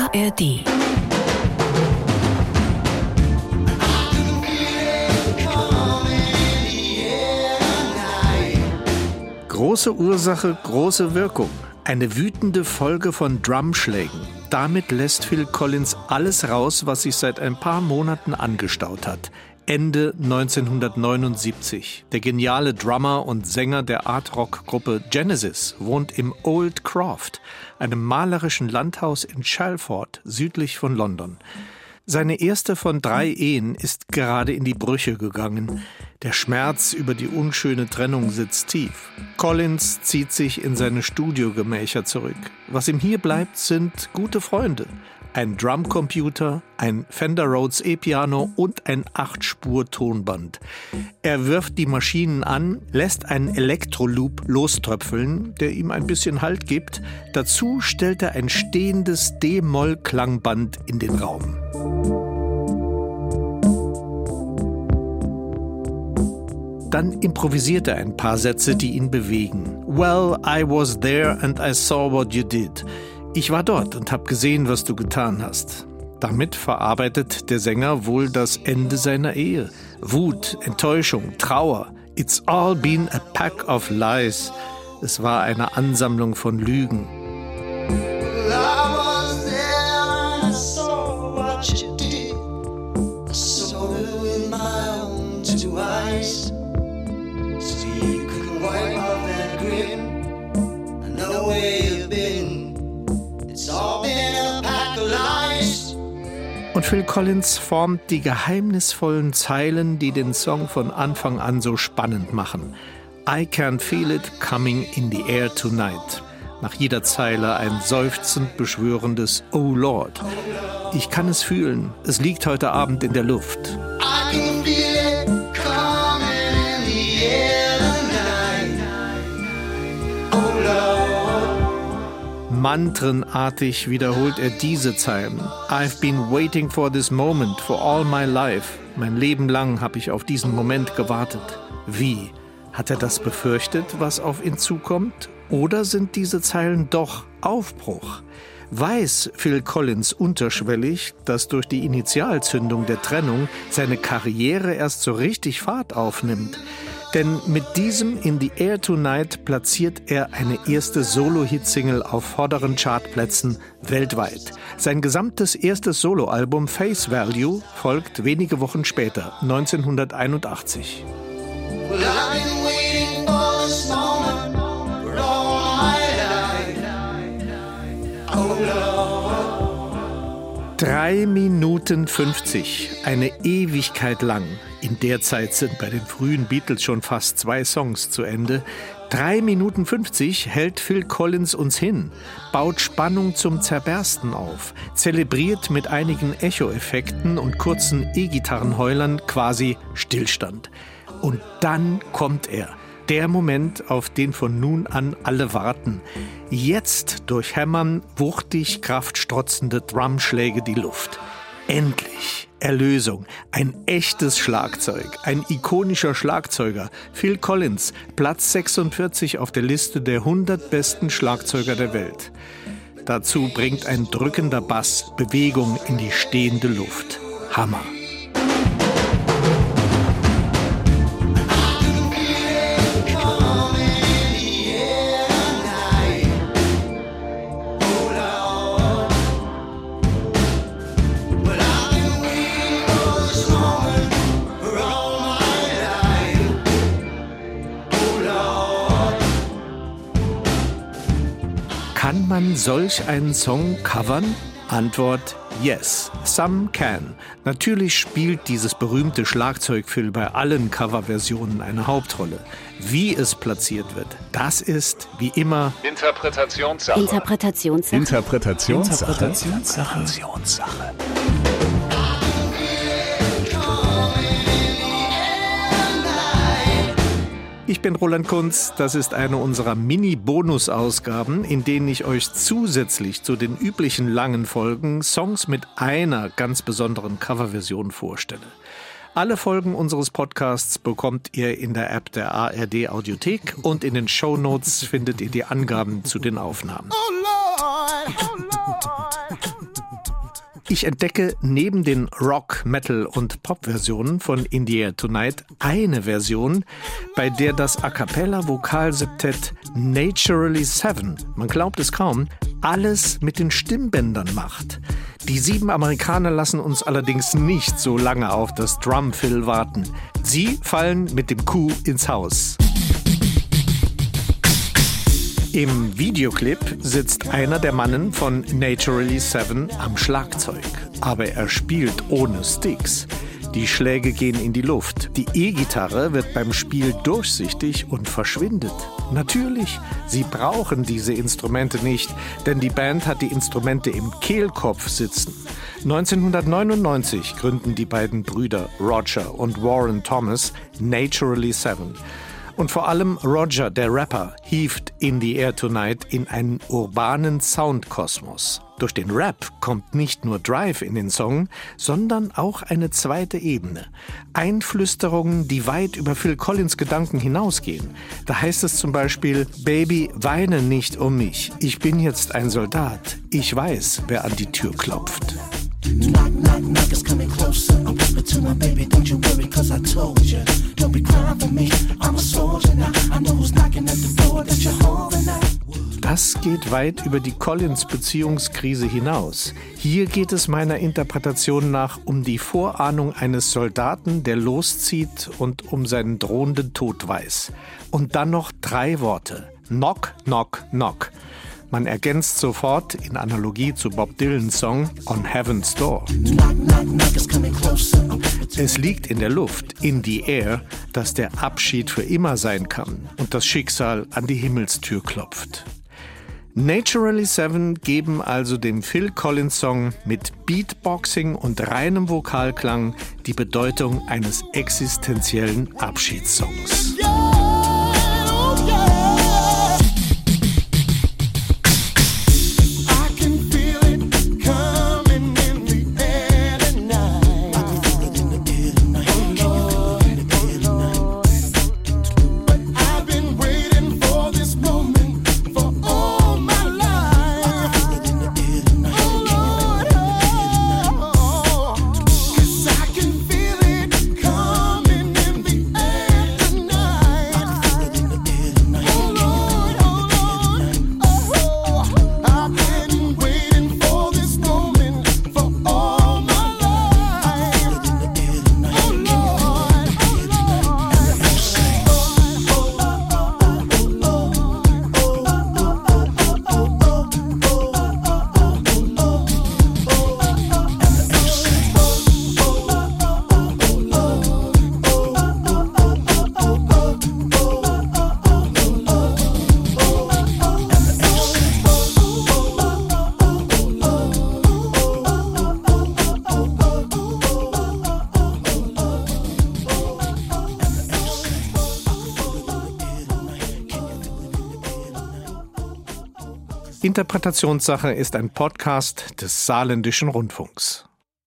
ARD. Große Ursache, große Wirkung. Eine wütende Folge von Drumschlägen. Damit lässt Phil Collins alles raus, was sich seit ein paar Monaten angestaut hat. Ende 1979. Der geniale Drummer und Sänger der Art-Rock-Gruppe Genesis wohnt im Old Croft, einem malerischen Landhaus in Chalford, südlich von London. Seine erste von 3 Ehen ist gerade in die Brüche gegangen. Der Schmerz über die unschöne Trennung sitzt tief. Collins zieht sich in seine Studiogemächer zurück. Was ihm hier bleibt, sind gute Freunde. Ein Drumcomputer, ein Fender Rhodes E-Piano und ein 8-Spur-Tonband. Er wirft die Maschinen an, lässt einen Elektroloop loströpfeln, der ihm ein bisschen Halt gibt. Dazu stellt er ein stehendes D-Moll-Klangband in den Raum. Dann improvisiert er ein paar Sätze, die ihn bewegen. Well, I was there and I saw what you did. Ich war dort und habe gesehen, was du getan hast. Damit verarbeitet der Sänger wohl das Ende seiner Ehe. Wut, Enttäuschung, Trauer. It's all been a pack of lies. Es war eine Ansammlung von Lügen. Und Phil Collins formt die geheimnisvollen Zeilen, die den Song von Anfang an so spannend machen. I can feel it coming in the air tonight. Nach jeder Zeile ein seufzend beschwörendes Oh Lord. Ich kann es fühlen, es liegt heute Abend in der Luft. I can feel it coming in the air tonight. Oh Lord. Mantrenartig wiederholt er diese Zeilen. I've been waiting for this moment for all my life. Mein Leben lang habe ich auf diesen Moment gewartet. Wie? Hat er das befürchtet, was auf ihn zukommt? Oder sind diese Zeilen doch Aufbruch? Weiß Phil Collins unterschwellig, dass durch die Initialzündung der Trennung seine Karriere erst so richtig Fahrt aufnimmt? Denn mit diesem In the Air Tonight platziert er eine erste Solo-Hit-Single auf vorderen Chartplätzen weltweit. Sein gesamtes erstes Soloalbum Face Value folgt wenige Wochen später, 1981. Well, I've been waiting for this moment for all my life. Oh Lord. 3 Minuten 50, eine Ewigkeit lang. In der Zeit sind bei den frühen Beatles schon fast 2 Songs zu Ende. 3 Minuten 50 hält Phil Collins uns hin, baut Spannung zum Zerbersten auf, zelebriert mit einigen Echo-Effekten und kurzen E-Gitarrenheulern quasi Stillstand. Und dann kommt er. Der Moment, auf den von nun an alle warten. Jetzt durchhämmern wuchtig kraftstrotzende Drumschläge die Luft. Endlich Erlösung, ein echtes Schlagzeug, ein ikonischer Schlagzeuger. Phil Collins, Platz 46 auf der Liste der 100 besten Schlagzeuger der Welt. Dazu bringt ein drückender Bass Bewegung in die stehende Luft. Hammer. Kann man solch einen Song covern? Antwort: Yes, some can. Natürlich spielt dieses berühmte Schlagzeugfill bei allen Coverversionen eine Hauptrolle. Wie es platziert wird, das ist, wie immer, Interpretationssache. Ich bin Roland Kunz, das ist eine unserer Mini-Bonus-Ausgaben, in denen ich euch zusätzlich zu den üblichen langen Folgen Songs mit einer ganz besonderen Coverversion vorstelle. Alle Folgen unseres Podcasts bekommt ihr in der App der ARD Audiothek und in den Shownotes findet ihr die Angaben zu den Aufnahmen. Oh Lord, oh Lord. Ich entdecke neben den Rock-, Metal- und Pop-Versionen von In the Air Tonight eine Version, bei der das A-cappella-Vokalseptett Naturally 7, man glaubt es kaum, alles mit den Stimmbändern macht. Die 7 Amerikaner lassen uns allerdings nicht so lange auf das Drumfill warten. Sie fallen mit dem Coup ins Haus. Im Videoclip sitzt einer der Mannen von Naturally 7 am Schlagzeug. Aber er spielt ohne Sticks. Die Schläge gehen in die Luft. Die E-Gitarre wird beim Spiel durchsichtig und verschwindet. Natürlich, sie brauchen diese Instrumente nicht, denn die Band hat die Instrumente im Kehlkopf sitzen. 1999 gründen die beiden Brüder Roger und Warren Thomas Naturally 7. Und vor allem Roger, der Rapper, hieft In the Air Tonight in einen urbanen Soundkosmos. Durch den Rap kommt nicht nur Drive in den Song, sondern auch eine zweite Ebene. Einflüsterungen, die weit über Phil Collins Gedanken hinausgehen. Da heißt es zum Beispiel: Baby, weine nicht um mich. Ich bin jetzt ein Soldat. Ich weiß, wer an die Tür klopft. Knock, knock, knock, it's coming closer. I'm whisper to my baby, don't you worry, cause I told you. Don't be crying for me, I'm a soldier now. I know who's knocking at the door that you're holding now. Das geht weit über die Collins-Beziehungskrise hinaus. Hier geht es meiner Interpretation nach um die Vorahnung eines Soldaten, der loszieht und um seinen drohenden Tod weiß. Und dann noch 3 Worte. Knock, knock, knock. Man ergänzt sofort in Analogie zu Bob Dylans Song On Heaven's Door. Es liegt in der Luft, in the air, dass der Abschied für immer sein kann und das Schicksal an die Himmelstür klopft. Naturally 7 geben also dem Phil Collins Song mit Beatboxing und reinem Vokalklang die Bedeutung eines existenziellen Abschiedssongs. Interpretationssache ist ein Podcast des Saarländischen Rundfunks.